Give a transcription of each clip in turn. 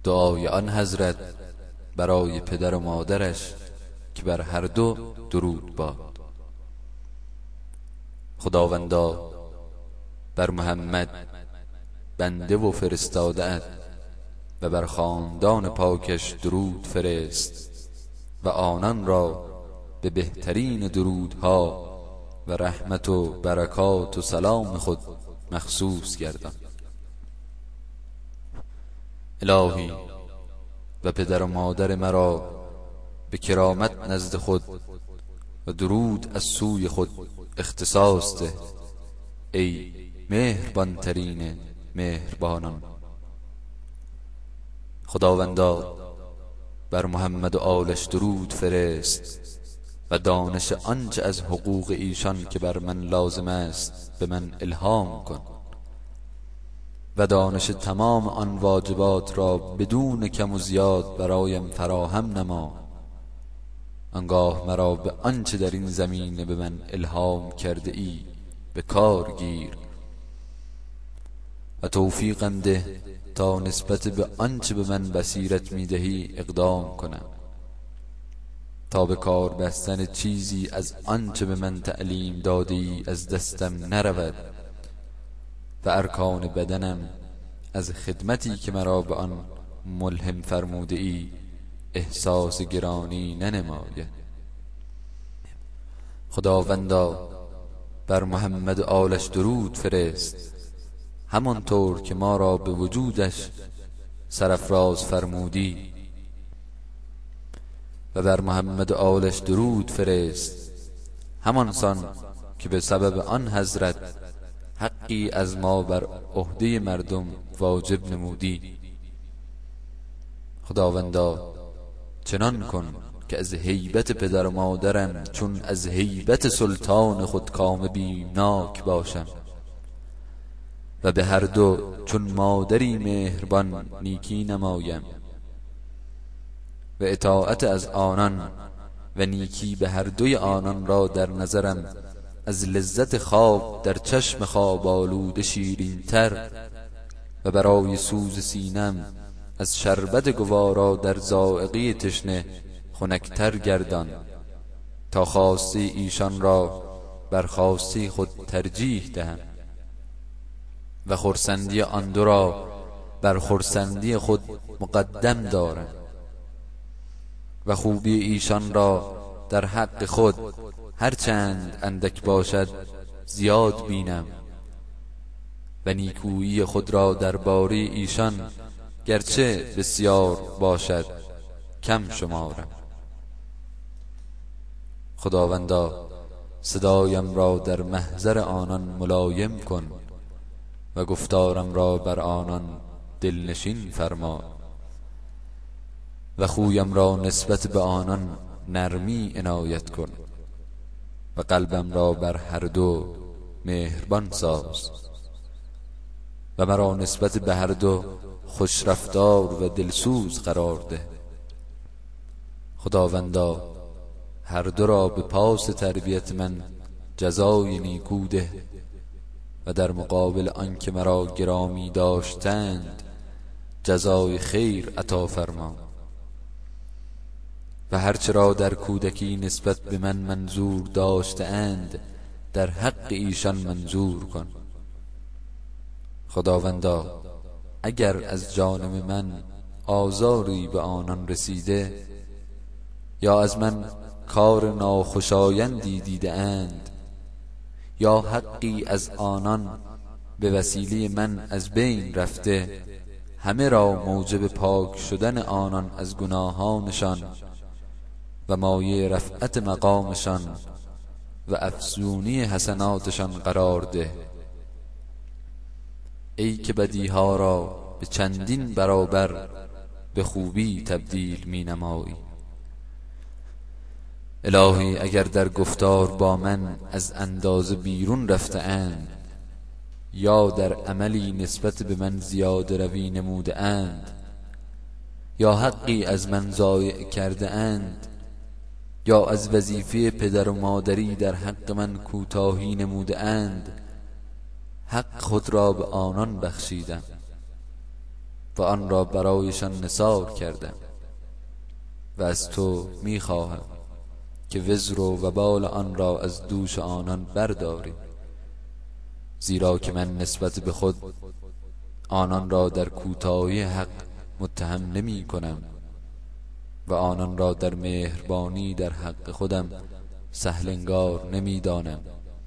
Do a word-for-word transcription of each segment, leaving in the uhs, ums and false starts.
دعای آن حضرت برای پدر و مادرش که بر هر دو درود باد. خداوندا بر محمد بنده و فرستاده‌ات و بر خاندان پاکش درود فرست و آنان را به بهترین درودها و رحمت و برکات و سلام خود مخصوص گردان. الهی و پدر و مادر مرا به کرامت نزد خود و درود از سوی خود اختصاص ده ای مهربان ترین مهربانان. خداوندا بر محمد و آلش درود فرست و دانش آنچه از حقوق ایشان که بر من لازم است به من الهام کن و دانش تمام آن واجبات را بدون کم و زیاد برایم فراهم نما. آنگاه مرا به آنچه در این زمینه به من الهام کرده ای به کار گیر و توفیقم ده تا نسبت به آنچه به من بصیرت میدهی اقدام کنم، تا به کار بستن چیزی از آنچه به من تعلیم دادی از دستم نرود و ارکان بدنم از خدمتی که مرا به آن ملهم فرموده ای احساس گرانی ننماید. خداوندا بر محمد و آلش درود فرست همانطور که ما را به وجودش سرافراز فرمودی و بر محمد و آلش درود فرست همانسان که به سبب آن حضرت حقی از ما بر عهده مردم واجب نمودی. خداوندا چنان کن که از هیبت پدر و مادرم چون از هیبت سلطان خود کام بیمناک باشم و به هر دو چون مادری مهربان نیکی نمایم و اطاعت از آنان و نیکی به هر دوی آنان را در نظرم از لذت خواب در چشم خواب آلوده شیرین تر و برای سوز سینم از شربت گوارا در ذائقه تشنه خنکتر گردان، تا خواسته ایشان را بر خواسته خود ترجیح دهم و خرسندی آن دو را بر خرسندی خود مقدم دارم و خوبی ایشان را در حق خود هرچند اندک باشد زیاد بینم و نیکویی خود را درباره ایشان گرچه بسیار باشد کم شمارم. خداوندا صدایم را در محضر آنان ملایم کن و گفتارم را بر آنان دلنشین فرما و خویم را نسبت به آنان نرمی عنایت کن و قلبم را بر هر دو مهربان ساز و مرا نسبت به هر دو خوشرفتار و دلسوز قرار ده. خداوندا هر دو را به پاس تربیت من جزای نیکو ده و در مقابل آن که مرا گرامی داشتند جزای خیر عطا فرما و هرچه را در کودکی نسبت به من منظور داشتند در حق ایشان منظور کن. خداوندا اگر از جانب من آزاری به آنان رسیده یا از من کار ناخوشایندی دیده اند یا حقی از آنان به وسیله من از بین رفته، همه را موجب پاک شدن آنان از گناهانشان و مایه رفعت مقامشان و افزونی حسناتشان قرار ده. ای که بدیها را به چندین برابر به خوبی تبدیل می نمایی. الهی اگر در گفتار با من از اندازه بیرون رفته اند یا در عملی نسبت به من زیاده روی نموده اند یا حقی از من ضایع کرده اند یا از وظیفه پدر و مادری در حق من کوتاهی نموده اند، حق خود را به آنان بخشیدم و آن را برایشان نثار کردم و از تو میخواهم که وزر و وبال آن را از دوش آنان برداری، زیرا که من نسبت به خود آنان را در کوتاهی حق متهم نمی کنم و آنان را در مهربانی در حق خودم سهل انگار نمی دانم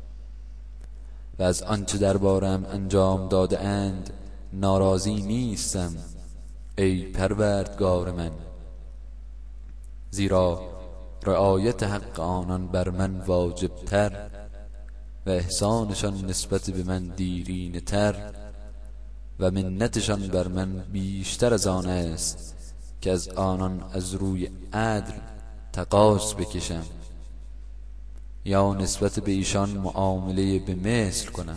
و از آنچه دربارم انجام داده اند ناراضی نیستم ای پروردگار من، زیرا رعایت حق آنان بر من واجب تر و احسانشان نسبت به من دیرینه تر و منتشان بر من بیشتر از آن است که از آنان از روی عدل تقاص بکشم یا نسبت به ایشان معامله به مثل کنم.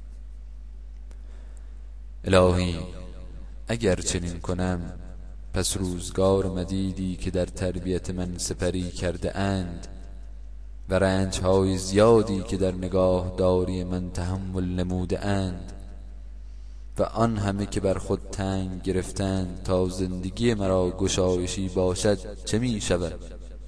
الهی اگر چنین کنم پس روزگار مدیدی که در تربیت من سپری کرده اند و رنجهای زیادی که در نگاه داری من تحمل نموده اند و آن همه که بر خود تنگ گرفتند تا زندگی مرا گشایشی باشد چه می شود؟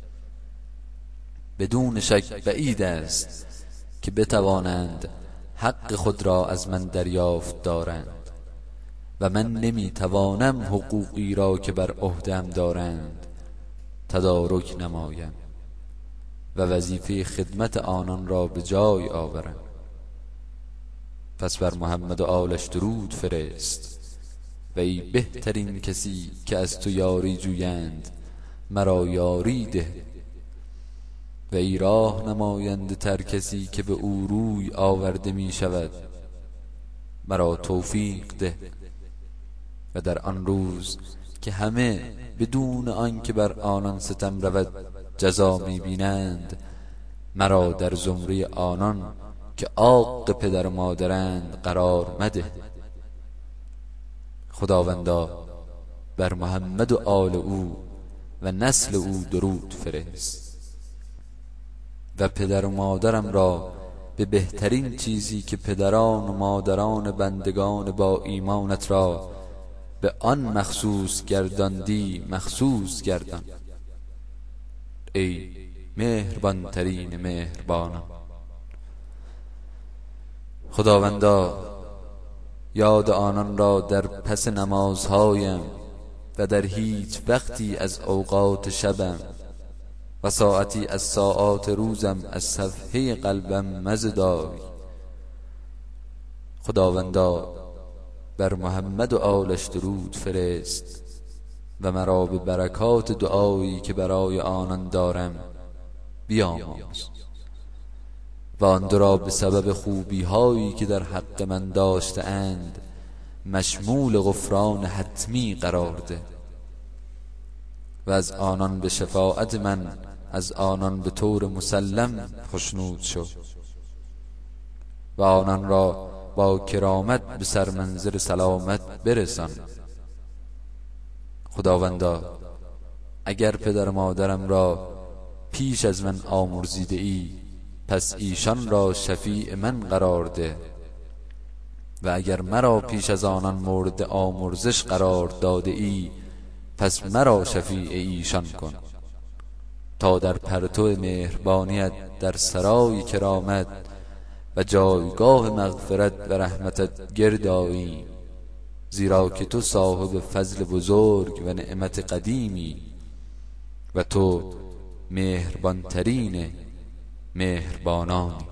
بدون شک بعید است که بتوانند حق خود را از من دریافت دارند و من نمی توانم حقوقی را که بر عهده‌ام دارند تدارک نمایم و وظیفه خدمت آنان را به جای آورم. پس بر محمد و آلش درود فرست و ای بهترین کسی که از تو یاری جویند مرا یاری ده و ای راه نماینده تر کسی که به او روی آورده می شود مرا توفیق ده و در آن روز که همه بدون آن که بر آنان ستم رود جزا می بینند مرا در زمره آنان که عاق پدر و مادرند قرار مده. خداوندا بر محمد و آل او و نسل او درود فرست و پدر و مادرم را به بهترین چیزی که پدران و مادران بندگان با ایمانت را به آن مخصوص گرداندی مخصوص گردان ای مهربان ترین مهربانان. خداوندا یاد آنان را در پس نمازهایم و در هیچ وقتی از اوقات شبم و ساعتی از ساعات روزم از صفحه قلبم مزدای. خداوندا بر محمد و آلش درود فرست و مرا به برکات دعایی که برای آنان دارم بیامرز و آن را به سبب خوبی هایی که در حق من داشته اند مشمول غفران حتمی قرار ده و از آنان به شفاعت من از آنان به طور مسلم خوشنود شو و آنان را با کرامت به سرمنزل سلامت برسان. خداوندا اگر پدر مادرم را پیش از من آمرزیده ای پس ایشان را شفیع من قرار ده و اگر مرا پیش از آنان مورد آمرزش قرار داده ای پس مرا شفیع ایشان کن تا در پرتو مهربانیت در سرای کرامت و جایگاه مغفرت و رحمتت گرد آییم، زیرا که تو صاحب فضل بزرگ و نعمت قدیمی و تو مهربان ترین مهربانانی.